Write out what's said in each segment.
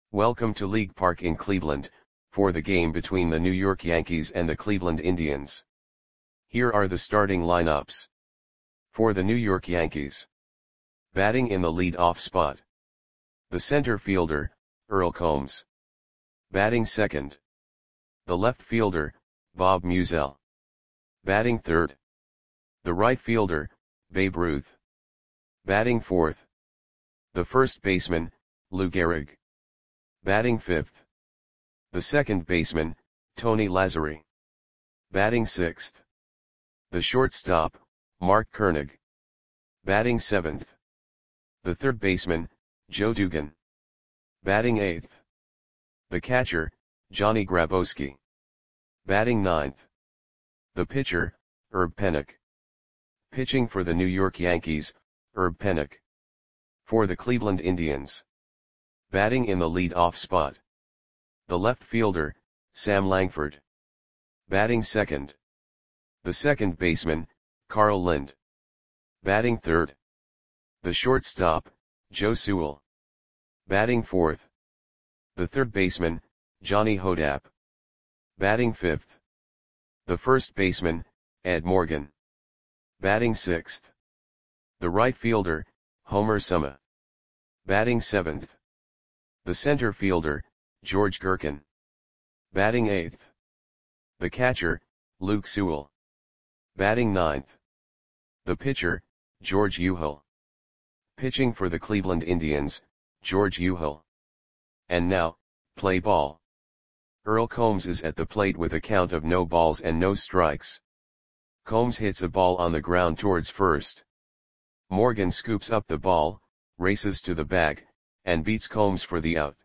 Welcome to League Park in Cleveland, for the game between the New York Yankees and the Cleveland Indians. Here are the starting lineups. For the New York Yankees. Batting in the lead-off spot. The center fielder, Earl Combs. Batting second. The left fielder, Bob Meusel. Batting third. The right fielder, Babe Ruth. Batting fourth. The first baseman, Lou Gehrig. Batting fifth. The second baseman, Tony Lazzeri. Batting sixth. The shortstop, Mark Koenig. Batting seventh. The third baseman, Joe Dugan. Batting eighth. The catcher, Johnny Grabowski. Batting ninth. The pitcher, Herb Pennock. Pitching for the New York Yankees, Herb Pennock. For the Cleveland Indians. Batting in the lead-off spot. The left fielder, Sam Langford. Batting second. The second baseman, Carl Lind. Batting third. The shortstop, Joe Sewell. Batting fourth. The third baseman, Johnny Hodapp. Batting fifth. The first baseman, Ed Morgan. Batting sixth. The right fielder, Homer Suma. Batting seventh. The center fielder, George Gerken. Batting eighth. The catcher, Luke Sewell. Batting ninth. The pitcher, George Euchel. Pitching for the Cleveland Indians, George Euchel. And now, play ball. Earl Combs is at the plate with a count of no balls and no strikes. Combs hits a ball on the ground towards first. Morgan scoops up the ball, races to the bag, and beats Combs for the out.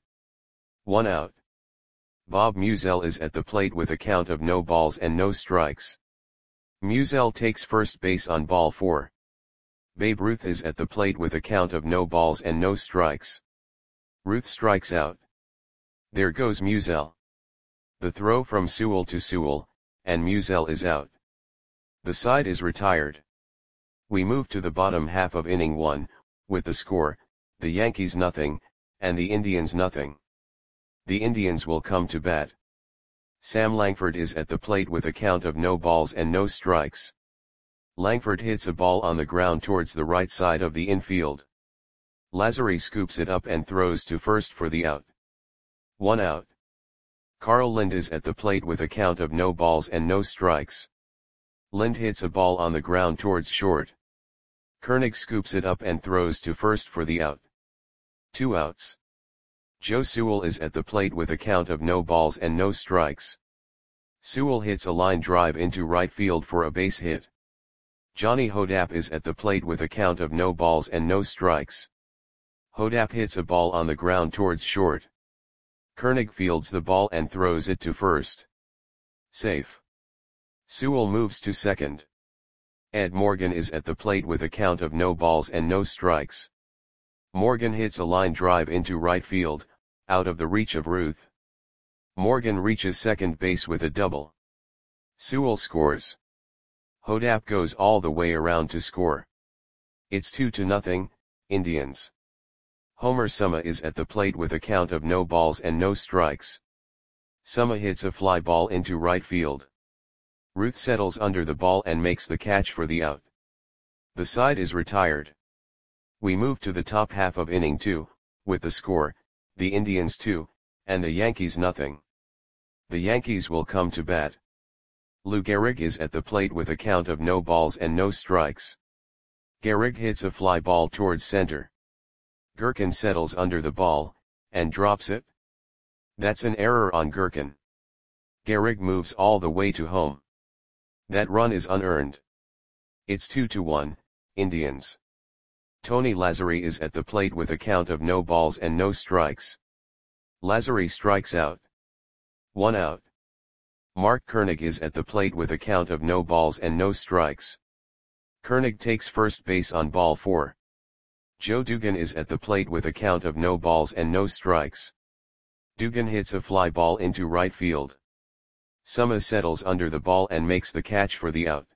1 out. Bob Meusel is at the plate with a count of no balls and no strikes. Meusel takes first base on ball 4. Babe Ruth is at the plate with a count of no balls and no strikes. Ruth strikes out. There goes Meusel. The throw from Sewell to Sewell, and Meusel is out. The side is retired. We move to the bottom half of inning 1, with the score, the Yankees nothing, and the Indians nothing. The Indians will come to bat. Sam Langford is at the plate with a count of no balls and no strikes. Langford hits a ball on the ground towards the right side of the infield. Lazzeri scoops it up and throws to first for the out. 1 out. Carl Lind is at the plate with a count of no balls and no strikes. Lind hits a ball on the ground towards short. Koenig scoops it up and throws to first for the out. 2 outs. Joe Sewell is at the plate with a count of no balls and no strikes. Sewell hits a line drive into right field for a base hit. Johnny Hodapp is at the plate with a count of no balls and no strikes. Hodapp hits a ball on the ground towards short. Koenig fields the ball and throws it to first. Safe. Sewell moves to second. Ed Morgan is at the plate with a count of no balls and no strikes. Morgan hits a line drive into right field, out of the reach of Ruth. Morgan reaches second base with a double. Sewell scores. Hodapp goes all the way around to score. It's 2-0, Indians. Homer Suma is at the plate with a count of no balls and no strikes. Suma hits a fly ball into right field. Ruth settles under the ball and makes the catch for the out. The side is retired. We move to the top half of inning 2, with the score, the Indians 2, and the Yankees nothing. The Yankees will come to bat. Lou Gehrig is at the plate with a count of no balls and no strikes. Gehrig hits a fly ball towards center. Gerken settles under the ball, and drops it. That's an error on Gerken. Gehrig moves all the way to home. That run is unearned. It's 2-1, Indians. Tony Lazzeri is at the plate with a count of no balls and no strikes. Lazzeri strikes out. 1 out. Mark Koenig is at the plate with a count of no balls and no strikes. Koenig takes first base on ball 4. Joe Dugan is at the plate with a count of no balls and no strikes. Dugan hits a fly ball into right field. Suma settles under the ball and makes the catch for the out.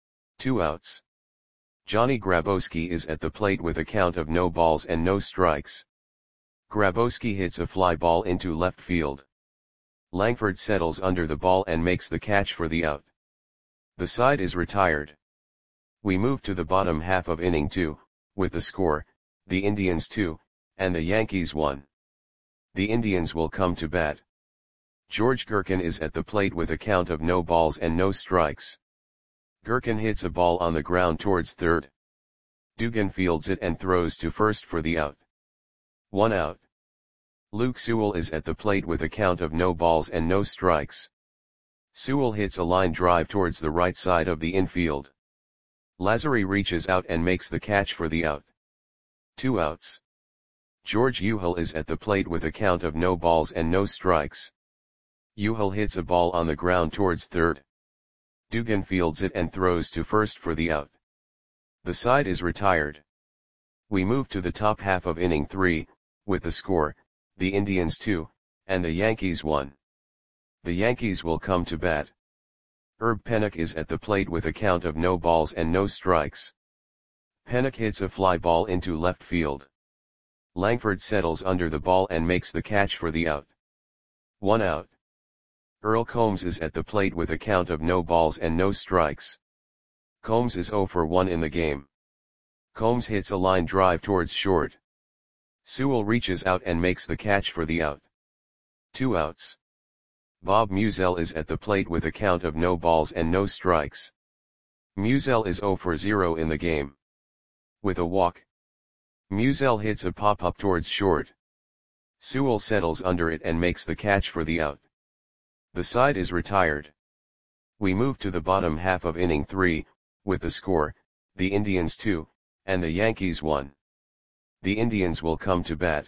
2 outs. Johnny Grabowski is at the plate with a count of no balls and no strikes. Grabowski hits a fly ball into left field. Langford settles under the ball and makes the catch for the out. The side is retired. We move to the bottom half of inning 2, with the score, the Indians 2, and the Yankees 1. The Indians will come to bat. George Gherkin is at the plate with a count of no balls and no strikes. Gherkin hits a ball on the ground towards third. Dugan fields it and throws to first for the out. 1 out. Luke Sewell is at the plate with a count of no balls and no strikes. Sewell hits a line drive towards the right side of the infield. Lazary reaches out and makes the catch for the out. 2 outs. George Uhel is at the plate with a count of no balls and no strikes. Uhel hits a ball on the ground towards third. Dugan fields it and throws to first for the out. The side is retired. We move to the top half of inning 3, with the score, the Indians 2, and the Yankees 1. The Yankees will come to bat. Herb Pennock is at the plate with a count of no balls and no strikes. Pennock hits a fly ball into left field. Langford settles under the ball and makes the catch for the out. 1 out. Earl Combs is at the plate with a count of no balls and no strikes. Combs is 0 for 1 in the game. Combs hits a line drive towards short. Sewell reaches out and makes the catch for the out. 2 outs. Bob Musial is at the plate with a count of no balls and no strikes. Musial is 0 for 0 in the game. With a walk, Musial hits a pop-up towards short. Sewell settles under it and makes the catch for the out. The side is retired. We move to the bottom half of inning 3, with the score, the Indians 2, and the Yankees 1. The Indians will come to bat.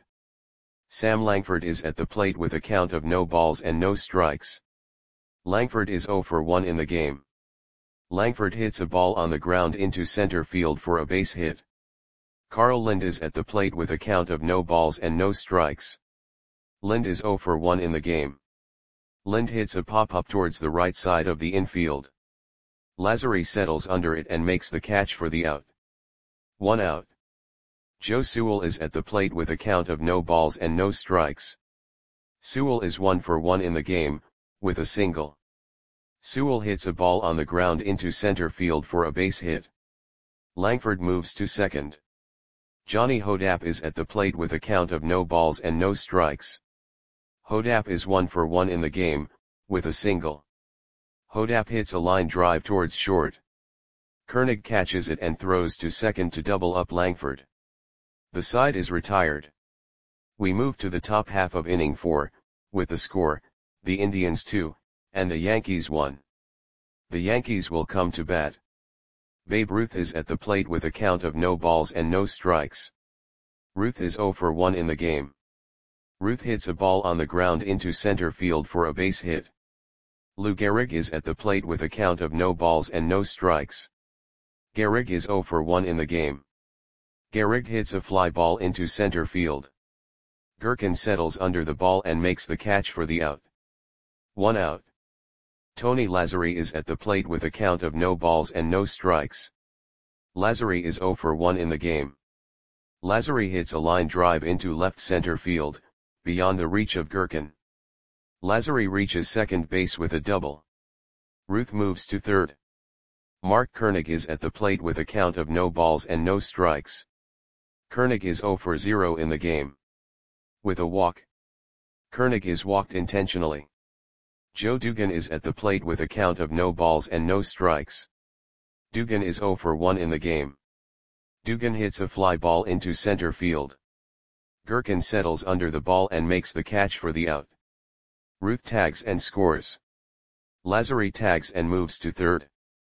Sam Langford is at the plate with a count of no balls and no strikes. Langford is 0 for 1 in the game. Langford hits a ball on the ground into center field for a base hit. Carl Lind is at the plate with a count of no balls and no strikes. Lind is 0 for 1 in the game. Lind hits a pop-up towards the right side of the infield. Lazary settles under it and makes the catch for the out. 1 out. Joe Sewell is at the plate with a count of no balls and no strikes. Sewell is 1 for 1 in the game, with a single. Sewell hits a ball on the ground into center field for a base hit. Langford moves to second. Johnny Hodapp is at the plate with a count of no balls and no strikes. Hodapp is 1 for 1 in the game, with a single. Hodapp hits a line drive towards short. Koenig catches it and throws to second to double up Langford. The side is retired. We move to the top half of inning 4, with the score, the Indians 2, and the Yankees 1. The Yankees will come to bat. Babe Ruth is at the plate with a count of no balls and no strikes. Ruth is 0 for 1 in the game. Ruth hits a ball on the ground into center field for a base hit. Lou Gehrig is at the plate with a count of no balls and no strikes. Gehrig is 0 for 1 in the game. Gehrig hits a fly ball into center field. Gherkin settles under the ball and makes the catch for the out. 1 out. Tony Lazary is at the plate with a count of no balls and no strikes. Lazary is 0 for 1 in the game. Lazary hits a line drive into left center field, beyond the reach of Gherkin. Lazary reaches second base with a double. Ruth moves to third. Mark Koenig is at the plate with a count of no balls and no strikes. Koenig is 0 for 0 in the game. With a walk, Koenig is walked intentionally. Joe Dugan is at the plate with a count of no balls and no strikes. Dugan is 0 for 1 in the game. Dugan hits a fly ball into center field. Gherkin settles under the ball and makes the catch for the out. Ruth tags and scores. Lazary tags and moves to third.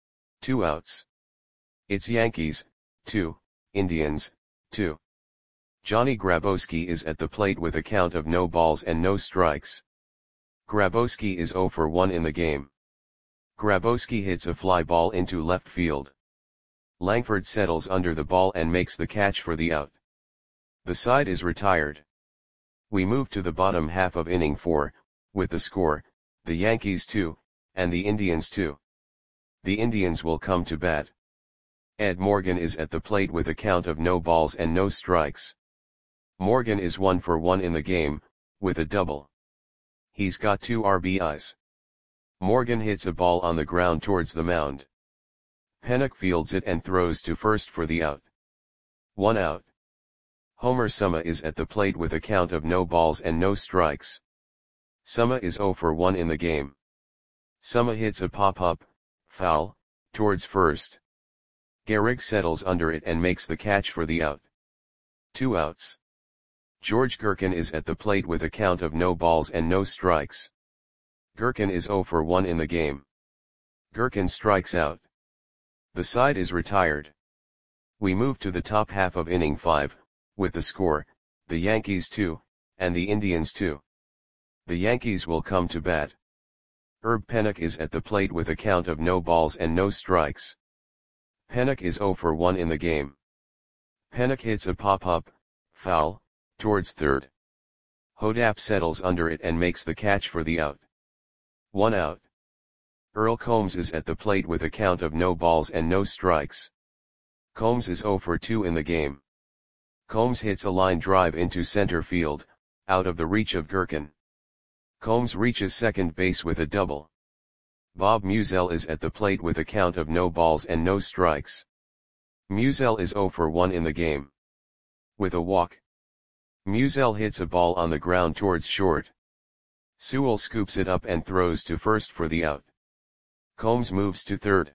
2 outs. It's Yankees, 2, Indians, 2. Johnny Grabowski is at the plate with a count of no balls and no strikes. Grabowski is 0 for 1 in the game. Grabowski hits a fly ball into left field. Langford settles under the ball and makes the catch for the out. The side is retired. We move to the bottom half of inning 4, with the score, the Yankees 2, and the Indians 2. The Indians will come to bat. Ed Morgan is at the plate with a count of no balls and no strikes. Morgan is 1 for 1 in the game, with a double. He's got 2 RBIs. Morgan hits a ball on the ground towards the mound. Pennock fields it and throws to first for the out. 1 out. Homer Suma is at the plate with a count of no balls and no strikes. Suma is 0 for 1 in the game. Suma hits a pop-up, foul, towards first. Gehrig settles under it and makes the catch for the out. 2 outs. George Gerken is at the plate with a count of no balls and no strikes. Gerken is 0 for 1 in the game. Gerken strikes out. The side is retired. We move to the top half of inning 5, with the score, the Yankees 2, and the Indians 2. The Yankees will come to bat. Herb Pennock is at the plate with a count of no balls and no strikes. Pennock is 0 for 1 in the game. Pennock hits a pop-up, foul, towards third. Hodap settles under it and makes the catch for the out. 1 out. Earl Combs is at the plate with a count of no balls and no strikes. Combs is 0 for 2 in the game. Combs hits a line drive into center field, out of the reach of Gerken. Combs reaches second base with a double. Bob Musial is at the plate with a count of no balls and no strikes. Musial is 0 for 1 in the game. With a walk. Musial hits a ball on the ground towards short. Sewell scoops it up and throws to first for the out. Combs moves to third.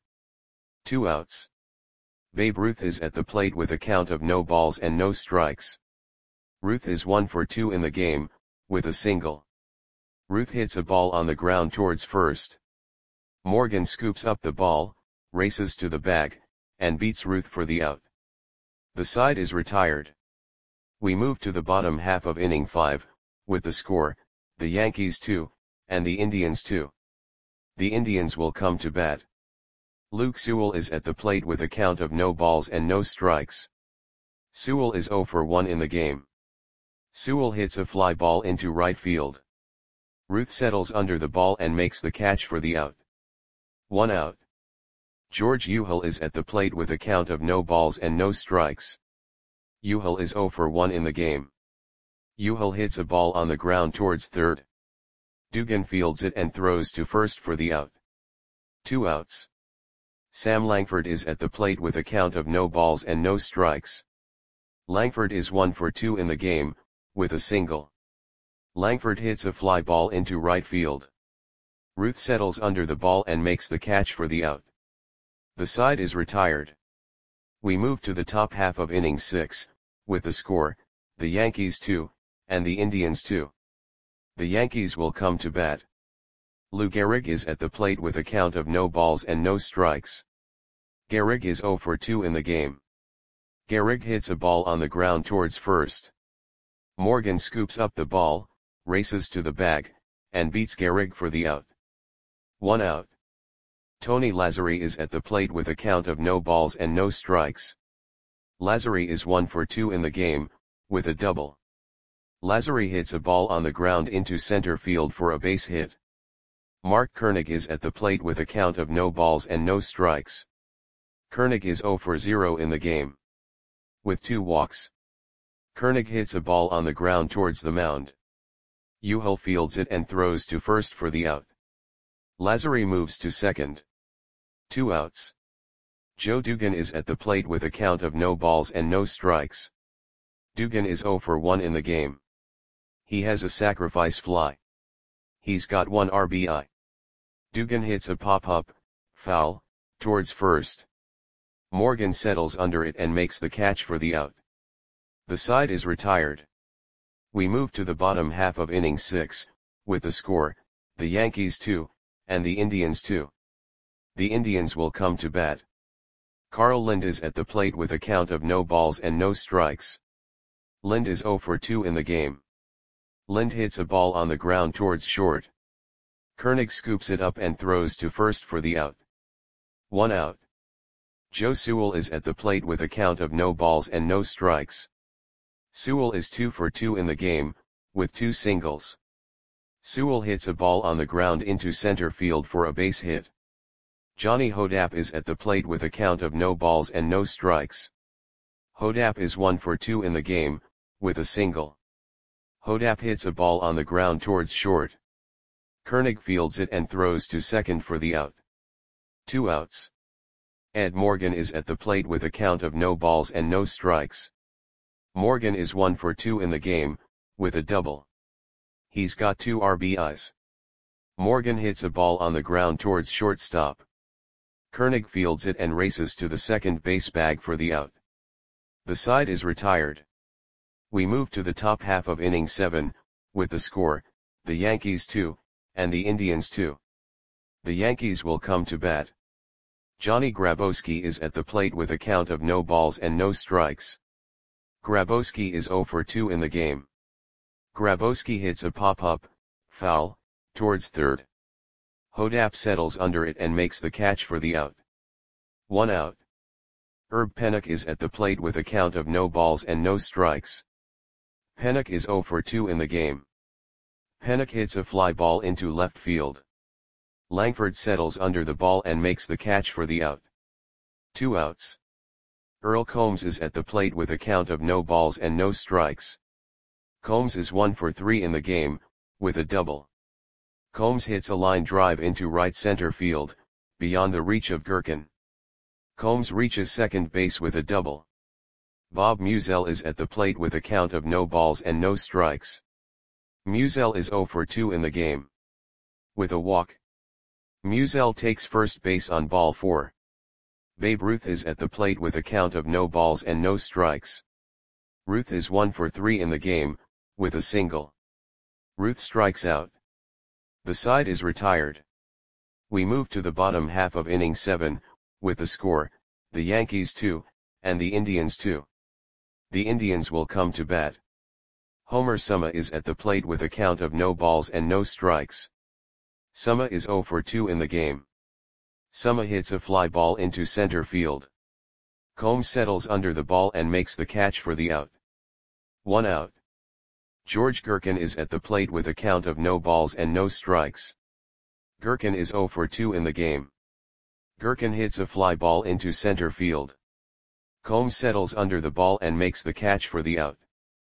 2 outs. Babe Ruth is at the plate with a count of no balls and no strikes. Ruth is 1 for 2 in the game, with a single. Ruth hits a ball on the ground towards first. Morgan scoops up the ball, races to the bag, and beats Ruth for the out. The side is retired. We move to the bottom half of inning 5, with the score, the Yankees 2, and the Indians 2. The Indians will come to bat. Luke Sewell is at the plate with a count of no balls and no strikes. Sewell is 0 for 1 in the game. Sewell hits a fly ball into right field. Ruth settles under the ball and makes the catch for the out. 1 out. George Uhel is at the plate with a count of no balls and no strikes. Uhel is 0 for 1 in the game. Uhel hits a ball on the ground towards third. Dugan fields it and throws to first for the out. 2 outs. Sam Langford is at the plate with a count of no balls and no strikes. Langford is 1 for 2 in the game, with a single. Langford hits a fly ball into right field. Ruth settles under the ball and makes the catch for the out. The side is retired. We move to the top half of inning 6, with the score, the Yankees 2, and the Indians 2. The Yankees will come to bat. Lou Gehrig is at the plate with a count of no balls and no strikes. Gehrig is 0 for 2 in the game. Gehrig hits a ball on the ground towards first. Morgan scoops up the ball, races to the bag, and beats Gehrig for the out. 1 out. Tony Lazzari is at the plate with a count of no balls and no strikes. Lazzari is 1 for 2 in the game, with a double. Lazzari hits a ball on the ground into center field for a base hit. Mark Koenig is at the plate with a count of no balls and no strikes. Koenig is 0 for 0 in the game. With 2 walks. Koenig hits a ball on the ground towards the mound. Uhel fields it and throws to first for the out. Lazzari moves to second. 2 outs. Joe Dugan is at the plate with a count of no balls and no strikes. Dugan is 0 for 1 in the game. He has a sacrifice fly. He's got 1 RBI. Dugan hits a pop-up, foul, towards first. Morgan settles under it and makes the catch for the out. The side is retired. We move to the bottom half of inning 6, with the score, the Yankees 2, and the Indians 2. The Indians will come to bat. Carl Lind is at the plate with a count of no balls and no strikes. Lind is 0 for 2 in the game. Lind hits a ball on the ground towards short. Koenig scoops it up and throws to first for the out. 1 out. Joe Sewell is at the plate with a count of no balls and no strikes. Sewell is 2 for 2 in the game, with 2 singles. Sewell hits a ball on the ground into center field for a base hit. Johnny Hodap is at the plate with a count of no balls and no strikes. Hodap is 1 for 2 in the game, with a single. Hodap hits a ball on the ground towards short. Koenig fields it and throws to second for the out. 2 outs. Ed Morgan is at the plate with a count of no balls and no strikes. Morgan is 1 for 2 in the game, with a double. He's got 2 RBIs. Morgan hits a ball on the ground towards shortstop. Koenig fields it and races to the second base bag for the out. The side is retired. We move to the top half of inning 7, with the score, the Yankees 2, and the Indians 2. The Yankees will come to bat. Johnny Grabowski is at the plate with a count of no balls and no strikes. Grabowski is 0 for 2 in the game. Grabowski hits a pop-up, foul, towards third. Hodap settles under it and makes the catch for the out. 1 out. Herb Pennock is at the plate with a count of no balls and no strikes. Pennock is 0 for 2 in the game. Pennock hits a fly ball into left field. Langford settles under the ball and makes the catch for the out. 2 outs. Earl Combs is at the plate with a count of no balls and no strikes. Combs is 1 for 3 in the game, with a double. Combs hits a line drive into right center field, beyond the reach of Gherkin. Combs reaches second base with a double. Bob Musial is at the plate with a count of no balls and no strikes. Musial is 0 for 2 in the game. With a walk. Musial takes first base on ball 4. Babe Ruth is at the plate with a count of no balls and no strikes. Ruth is 1 for 3 in the game, with a single. Ruth strikes out. The side is retired. We move to the bottom half of inning 7, with the score, the Yankees 2, and the Indians 2. The Indians will come to bat. Homer Suma is at the plate with a count of no balls and no strikes. Suma is 0 for 2 in the game. Suma hits a fly ball into center field. Combs settles under the ball and makes the catch for the out. 1 out. George Gherkin is at the plate with a count of no balls and no strikes. Gherkin is 0 for 2 in the game. Gherkin hits a fly ball into center field. Combs settles under the ball and makes the catch for the out.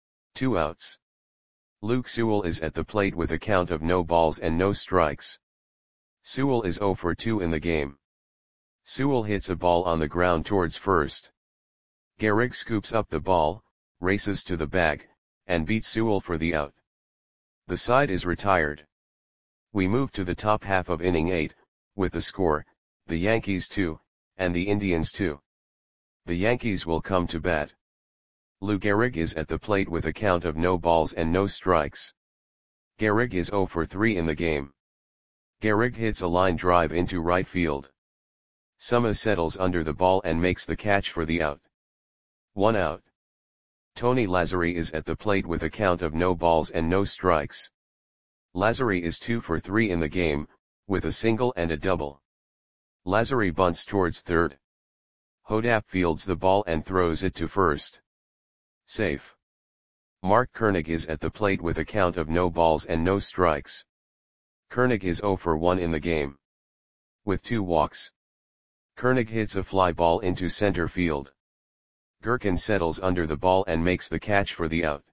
2 outs. Luke Sewell is at the plate with a count of no balls and no strikes. Sewell is 0 for 2 in the game. Sewell hits a ball on the ground towards first. Gehrig scoops up the ball, races to the bag, and beats Sewell for the out. The side is retired. We move to the top half of inning 8, with the score, the Yankees 2, and the Indians 2. The Yankees will come to bat. Lou Gehrig is at the plate with a count of no balls and no strikes. Gehrig is 0 for 3 in the game. Gehrig hits a line drive into right field. Suma settles under the ball and makes the catch for the out. 1 out. Tony Lazzari is at the plate with a count of no balls and no strikes. Lazzari is 2 for 3 in the game, with a single and a double. Lazzari bunts towards third. Hodap fields the ball and throws it to first. Safe. Mark Koenig is at the plate with a count of no balls and no strikes. Koenig is 0 for 1 in the game. With 2 walks. Koenig hits a fly ball into center field. Gherkin settles under the ball and makes the catch for the out.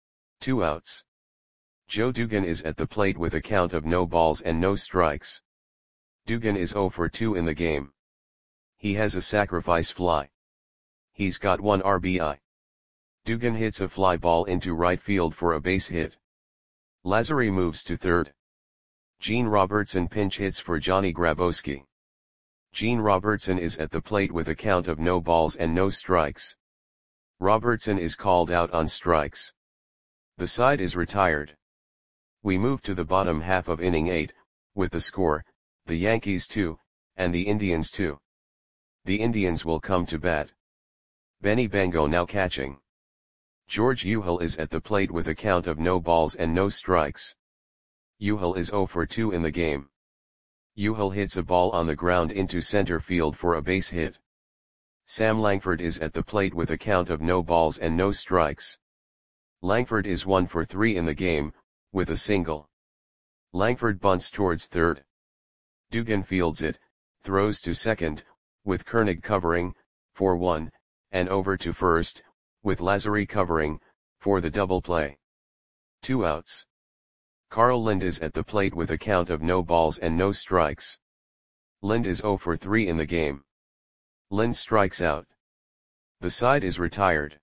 2 outs. Joe Dugan is at the plate with a count of no balls and no strikes. Dugan is 0 for 2 in the game. He has a sacrifice fly. He's got 1 RBI. Dugan hits a fly ball into right field for a base hit. Lazzari moves to third. Gene Robertson pinch hits for Johnny Grabowski. Gene Robertson is at the plate with a count of no balls and no strikes. Robertson is called out on strikes. The side is retired. We move to the bottom half of inning 8, with the score, the Yankees 2, and the Indians 2. The Indians will come to bat. Benny Bango now catching. George Uhel is at the plate with a count of no balls and no strikes. Uhel is 0 for 2 in the game. Uhel hits a ball on the ground into center field for a base hit. Sam Langford is at the plate with a count of no balls and no strikes. Langford is 1 for 3 in the game, with a single. Langford bunts towards third. Dugan fields it, throws to second, with Koenig covering, for 1, and over to first, with Lazzari covering, for the double play. 2 outs. Carl Lind is at the plate with a count of no balls and no strikes. Lind is 0 for 3 in the game. Lind strikes out. The side is retired.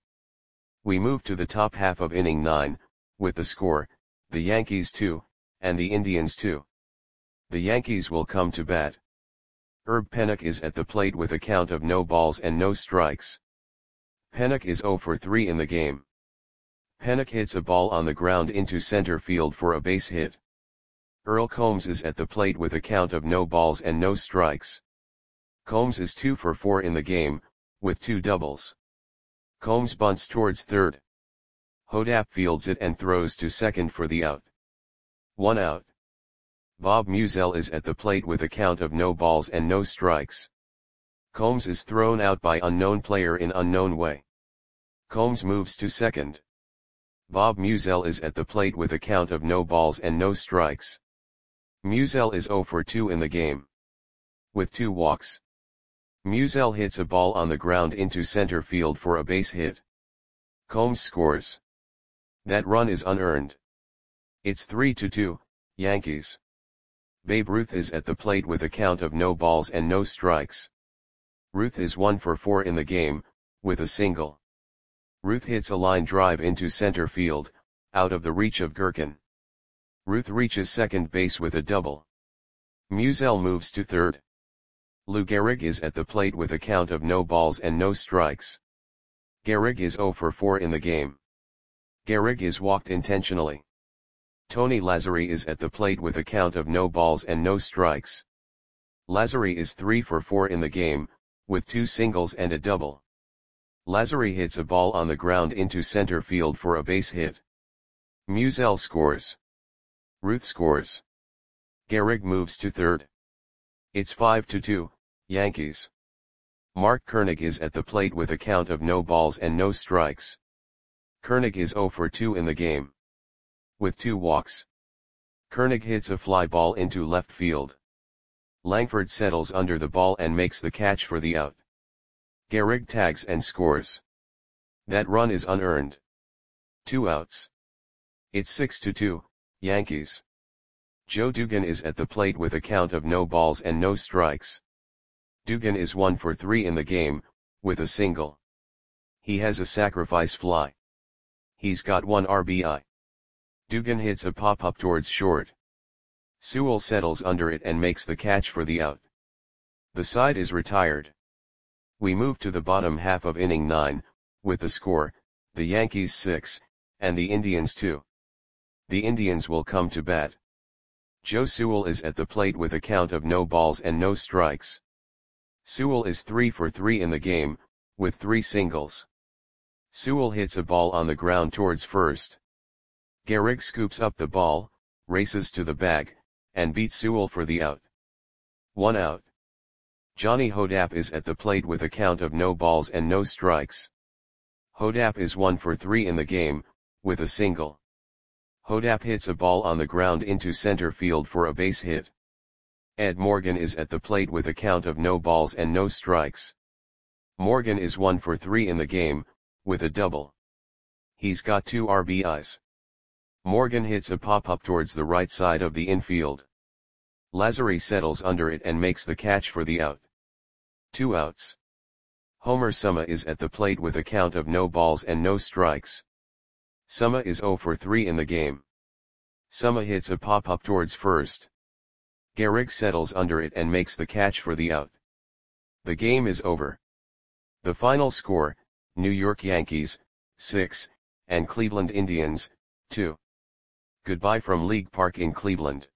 We move to the top half of inning 9, with the score, the Yankees 2, and the Indians 2. The Yankees will come to bat. Herb Pennock is at the plate with a count of no balls and no strikes. Pennock is 0 for 3 in the game. Pennock hits a ball on the ground into center field for a base hit. Earl Combs is at the plate with a count of no balls and no strikes. Combs is 2 for 4 in the game, with 2 doubles. Combs bunts towards third. Hodap fields it and throws to second for the out. 1 out. Bob Musial is at the plate with a count of no balls and no strikes. Combs is thrown out by unknown player in unknown way. Combs moves to second. Bob Musial is at the plate with a count of no balls and no strikes. Musial is 0 for 2 in the game. With 2 walks. Musial hits a ball on the ground into center field for a base hit. Combs scores. That run is unearned. It's 3-2, Yankees. Babe Ruth is at the plate with a count of no balls and no strikes. Ruth is 1 for 4 in the game, with a single. Ruth hits a line drive into center field, out of the reach of Gherkin. Ruth reaches second base with a double. Musial moves to third. Lou Gehrig is at the plate with a count of no balls and no strikes. Gehrig is 0 for 4 in the game. Gehrig is walked intentionally. Tony Lazzeri is at the plate with a count of no balls and no strikes. Lazzeri is 3 for 4 in the game, with 2 singles and a double. Lazzeri hits a ball on the ground into center field for a base hit. Musial scores. Ruth scores. Gehrig moves to third. It's 5-2, Yankees. Mark Koenig is at the plate with a count of no balls and no strikes. Koenig is 0 for 2 in the game. With 2 walks. Koenig hits a fly ball into left field. Langford settles under the ball and makes the catch for the out. Gehrig tags and scores. That run is unearned. 2 outs. It's 6-2, Yankees. Joe Dugan is at the plate with a count of no balls and no strikes. Dugan is 1 for 3 in the game, with a single. He has a sacrifice fly. He's got 1 RBI. Dugan hits a pop-up towards short. Sewell settles under it and makes the catch for the out. The side is retired. We move to the bottom half of inning 9, with the score, the Yankees 6, and the Indians 2. The Indians will come to bat. Joe Sewell is at the plate with a count of no balls and no strikes. Sewell is 3 for 3 in the game, with 3 singles. Sewell hits a ball on the ground towards first. Gehrig scoops up the ball, races to the bag, and beats Sewell for the out. 1 out. Johnny Hodap is at the plate with a count of no balls and no strikes. Hodap is 1 for 3 in the game, with a single. Hodap hits a ball on the ground into center field for a base hit. Ed Morgan is at the plate with a count of no balls and no strikes. Morgan is 1 for 3 in the game, with a double. He's got 2 RBIs. Morgan hits a pop-up towards the right side of the infield. Lazzeri settles under it and makes the catch for the out. 2 outs. Homer Suma is at the plate with a count of no balls and no strikes. Suma is 0 for 3 in the game. Suma hits a pop-up towards first. Gehrig settles under it and makes the catch for the out. The game is over. The final score, New York Yankees, 6, and Cleveland Indians, 2. Goodbye from League Park in Cleveland.